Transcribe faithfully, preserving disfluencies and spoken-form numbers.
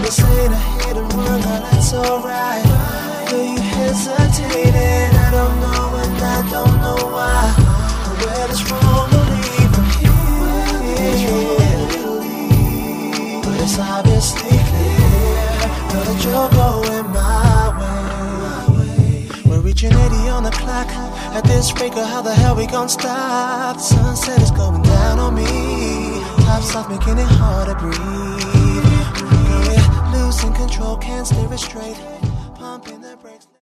This ain't a hit and run, now that's alright. Feel you hesitating, I don't know and I don't know why. Where it's wrong to leave from here, but it's obviously clear that you're going my way. We're reaching eighty on the clock. At this rate, girl, how the hell we gon' stop? The sunset is going down on me. Tops off, making it hard to breathe. Girl, we're losing control, can't steer it straight.